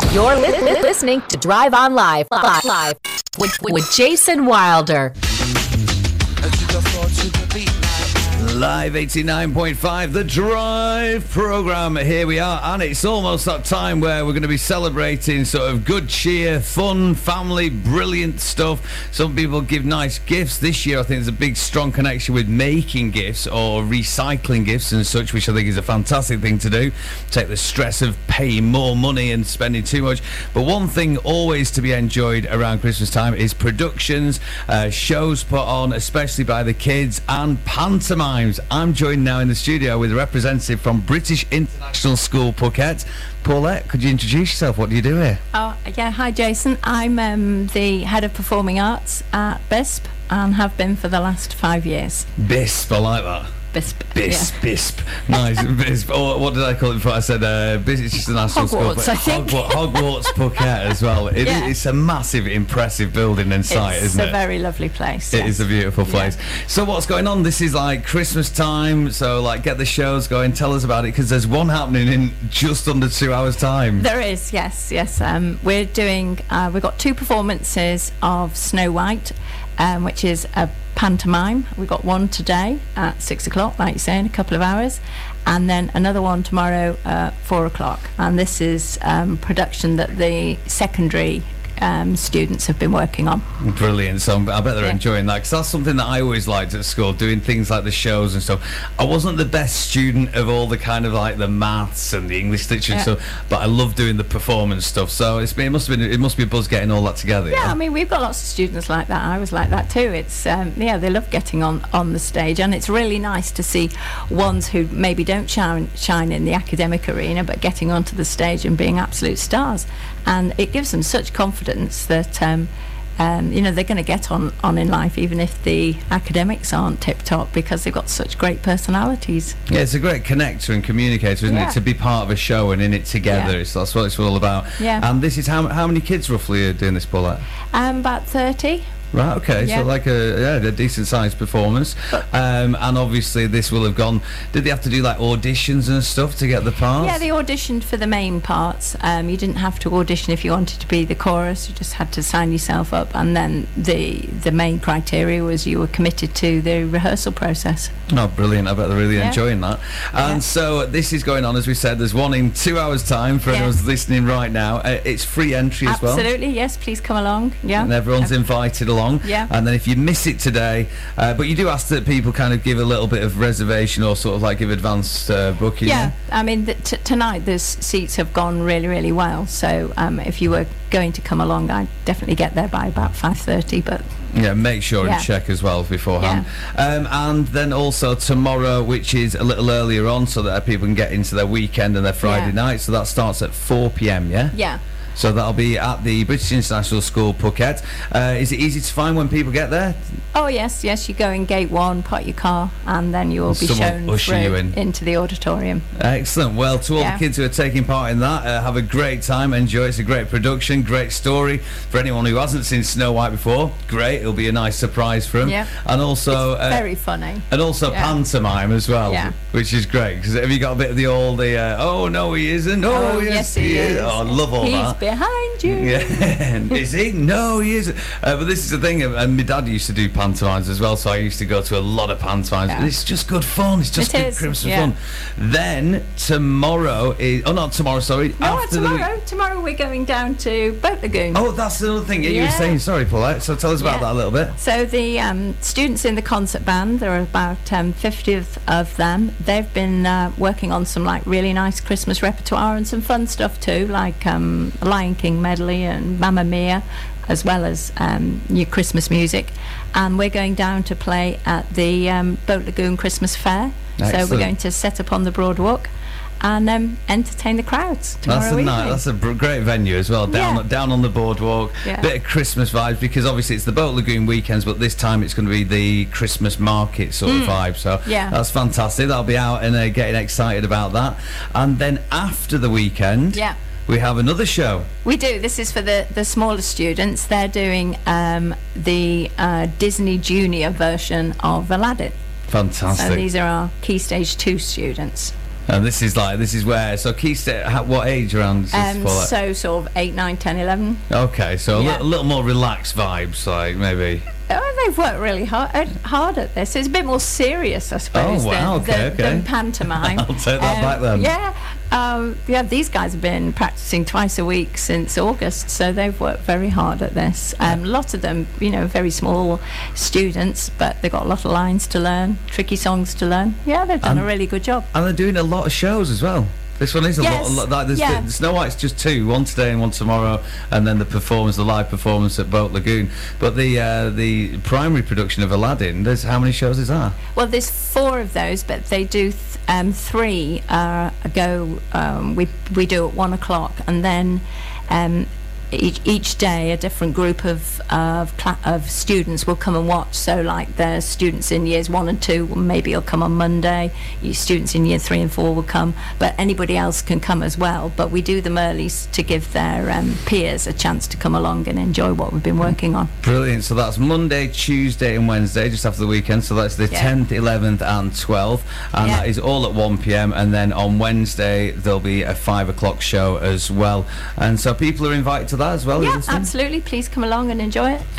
You're listening to Drive On Live with Jason Wilder. Live 89.5, The Drive programme. Here we are, and it's almost that time where we're going to be celebrating sort of good cheer, fun, family, brilliant stuff. Some people give nice gifts. This year I think there's a big strong connection with making gifts or recycling gifts and such, which I think is a fantastic thing to do. Take the stress of paying more money and spending too much. But one thing always to be enjoyed around Christmas time is productions, shows put on, especially by the kids, and pantomimes. I'm joined now in the studio with a representative from British International School Phuket. Paulette, could you introduce yourself? What do you do here? Oh, yeah. Hi, Jason. I'm the head of performing arts at BISP and have been for the last 5 years. BISP, I like that. BISP. BISP. Nice. BISP. Or what did I call it before? I said British International School. Hogwarts, I think. Hogwarts Phuket as well. It's a massive, impressive building and site, isn't it? It's a very lovely place. It is a beautiful place. Yeah. So what's going on? This is like Christmas time, so like get the shows going. Tell us about it, because there's one happening in just under 2 hours' time. There is, yes. We're doing, we've got 2 performances of Snow White, which is a pantomime. We've got one today at 6 o'clock, like you say, in a couple of hours, and then another one tomorrow at 4 o'clock. And this is production that the secondary students have been working on. Brilliant. So I bet they're enjoying that, because that's something that I always liked at school, doing things like the shows and stuff. I wasn't the best student of all the kind of like the maths and the English literature and stuff, but I love doing the performance stuff. So it must be a buzz getting all that together. Yeah, I mean, we've got lots of students like that. I was like that too. It's they love getting on the stage, and it's really nice to see ones who maybe don't shine in the academic arena, but getting onto the stage and being absolute stars. And it gives them such confidence that they're going to get on in life, even if the academics aren't tip top, because they've got such great personalities. Yeah, it's a great connector and communicator, isn't it? To be part of a show and in it together. That's what it's all about. Yeah. And this is how many kids roughly are doing this, Paulette? About 30. Right, okay, so like a decent sized performance, and obviously this will have gone. Did they have to do like auditions and stuff to get the parts? Yeah, they auditioned for the main parts. You didn't have to audition if you wanted to be the chorus. You just had to sign yourself up, and then the main criteria was you were committed to the rehearsal process. Oh, brilliant. I bet they're really enjoying that. And so this is going on, as we said, there's one in 2 hours time for anyone who's listening right now. It's free entry as well. Absolutely, yes, please come along. Yeah, and everyone's invited along. And then if you miss it today, but you do ask that people kind of give a little bit of reservation or sort of like give advance booking. I mean tonight the seats have gone really, really well, so if you were going to come along, I'd definitely get there by about 5:30, but make sure and check as well beforehand. And then also tomorrow, which is a little earlier on, so that people can get into their weekend and their Friday night, so that starts at 4 p.m. So that'll be at the British International School Phuket. Is it easy to find when people get there? Oh yes, you go in gate 1, park your car, and then you will be shown through into the auditorium. Excellent. Well, to all the kids who are taking part in that, have a great time, enjoy. It's a great production, great story. For anyone who hasn't seen Snow White before, great. It'll be a nice surprise for them. And also it's very funny. And also pantomime as well, which is great. Because have you got a bit of the old oh no he isn't, oh yes he is. Oh, I love all that. Behind you. Is he? No, he isn't. But this is the thing, and my dad used to do pantomimes as well, so I used to go to a lot of pantomimes. And it's just good fun. It's just good Christmas fun. Then tomorrow is not tomorrow, sorry. No, tomorrow we're going down to Boat Lagoon. Oh, that's another thing. You were saying, sorry, Paulette. So tell us about that a little bit. So the students in the concert band, there are about 50 of them. They've been working on some like really nice Christmas repertoire and some fun stuff too, like Lion King medley and Mamma Mia, as well as new Christmas music. And we're going down to play at the Boat Lagoon Christmas Fair. Excellent. So we're going to set up on the Broadwalk and entertain the crowds tomorrow evening. That's a great venue as well, down on the boardwalk. Bit of Christmas vibes, because obviously it's the Boat Lagoon weekends, but this time it's going to be the Christmas market sort of vibe, so that's fantastic. That'll be out and getting excited about that. And then after the weekend we have another show. We do. This is for the smaller students. They're doing the Disney Junior version of Aladdin. Fantastic. So these are our Key Stage 2 students. And this is where, so Key Stage, what age around is this for? So sort of 8, 9, 10, 11. Okay, so Yeah. a little more relaxed vibes, like maybe. Oh, they've worked really hard at this. It's a bit more serious, I suppose, Oh, wow, than pantomime. I'll take that back then. Yeah, these guys have been practicing twice a week since August, so they've worked very hard at this. Lots of them, very small students, but they've got a lot of lines to learn, tricky songs to learn. Yeah, they've done a really good job. And they're doing a lot of shows as well. This one is a lot. Like the Snow White's just 2, one today and one tomorrow, and then the live performance at Boat Lagoon. But the primary production of Aladdin, how many shows is that? Well, there's 4 of those, but they do 3 we do at 1 o'clock, and then each day a different group of students will come and watch. So like the students in years 1 and 2 maybe will come on Monday, students in year 3 and 4 will come, but anybody else can come as well. But we do them early to give their peers a chance to come along and enjoy what we've been working on. Brilliant. So that's Monday, Tuesday and Wednesday, just after the weekend. So that's the 10th, 11th and 12th, and that is all at 1 p.m. and then on Wednesday there'll be a 5 o'clock show as well, and so people are invited to that as well. Yeah, absolutely. Please come along and enjoy it.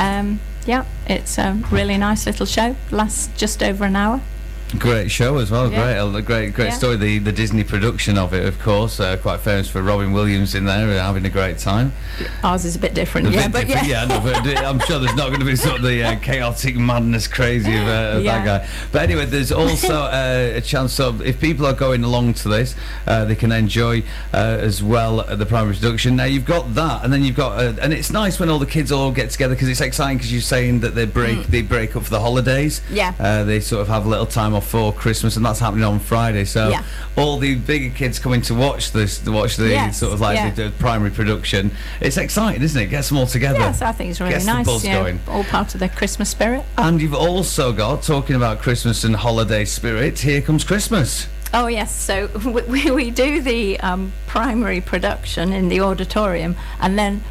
It's a really nice little show. Lasts just over an hour. Great show as well. Yeah. Great story. The Disney production of it, of course, quite famous for Robin Williams in there having a great time. Ours is a bit different. But I'm sure there's not going to be sort of the chaotic madness crazy of that guy. But anyway, there's also a chance of, if people are going along to this, they can enjoy as well the primary production. Now you've got that, and then you've got and it's nice when all the kids all get together, because it's exciting, because you're saying that they break up for the holidays. They sort of have a little time off for Christmas, and that's happening on Friday. So all the bigger kids coming to watch the sort of like the primary production. It's exciting, isn't it? Gets them all together. Yes, I think it's really Gets nice. the buzz going. All part of the Christmas spirit. And you've also got, talking about Christmas and holiday spirit, Here Comes Christmas. Oh yes, so we do the primary production in the auditorium, and then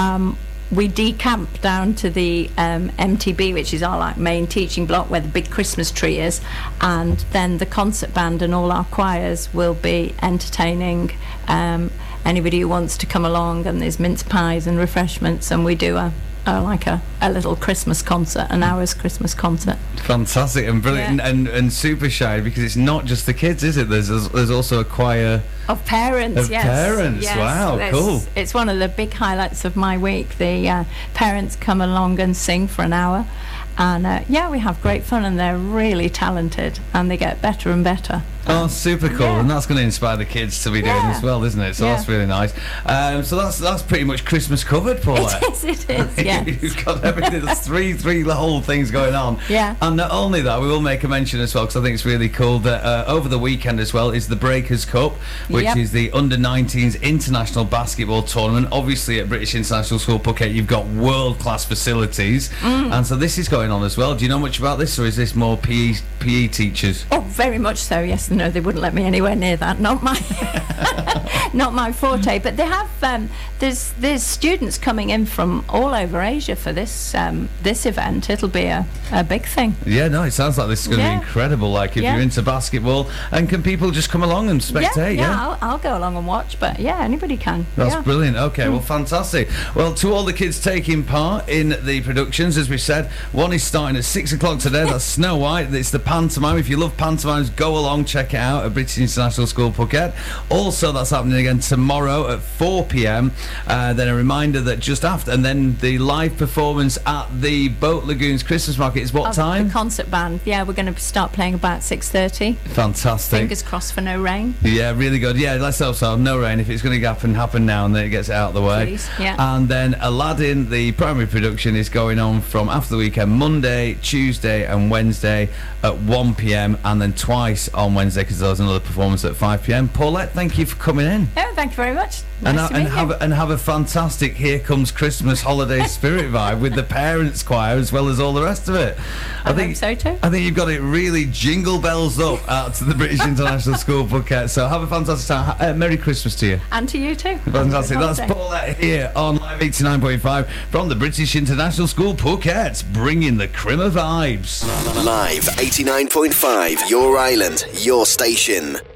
we decamp down to the MTB, which is our main teaching block where the big Christmas tree is, and then the concert band and all our choirs will be entertaining anybody who wants to come along, and there's mince pies and refreshments, and we do a little Christmas concert, an hour's Christmas concert. Fantastic and brilliant, and super shy, because it's not just the kids, is it? There's also a choir of parents. Yes. Wow, cool. It's one of the big highlights of my week. The parents come along and sing for an hour, and we have great fun, and they're really talented, and they get better and better. Oh, super cool. And that's going to inspire the kids to be doing as well, isn't it? So that's really nice. So that's pretty much Christmas covered, Paula. It is, yes. You've got everything. There's three whole things going on. Yeah. And not only that, we will make a mention as well, because I think it's really cool, that over the weekend as well is the Breakers Cup, which is the under-19s international basketball tournament. Obviously at British International School Phuket you've got world-class facilities, and so this is going on as well. Do you know much about this, or is this more PE teachers? Oh, very much so, yes. No, they wouldn't let me anywhere near that. Not my forte. But they have there's students coming in from all over Asia for this event. It'll be a big thing. Yeah, no, it sounds like this is going to be incredible. Like, if you're into basketball, and can people just come along and spectate? I'll go along and watch, but anybody can. That's brilliant. Okay, well, fantastic. Well, to all the kids taking part in the productions, as we said, one is starting at 6 o'clock today. That's Snow White. It's the pantomime. If you love pantomimes, go along, check it out at British International School Phuket. Also, that's happening again tomorrow at 4 p.m. Then a reminder that just after, and then the live performance at the Boat Lagoons Christmas Market is what time? The concert band. Yeah, we're going to start playing about 6:30. Fantastic. Fingers crossed for no rain. Yeah, really good. Yeah, let's hope so. No rain. If it's going to happen now, and then it gets it out of the way. Please, yeah. And then Aladdin, the primary production, is going on from after the weekend, Monday, Tuesday and Wednesday at 1 p.m. and then twice on Wednesday, because there's another performance at 5 p.m. Paulette, thank you for coming in. Oh, thank you very much. Nice to meet you. And have a fantastic Here Comes Christmas holiday spirit vibe with the parents choir as well as all the rest of it. I think so too. I think you've got it really jingle bells up out to the British International School Phuket. So have a fantastic time. Merry Christmas to you. And to you too. Fantastic. That's Paulette here on Live 89.5 from the British International School Phuket, bringing the Crimmer vibes. Live 89.5, your island, your station.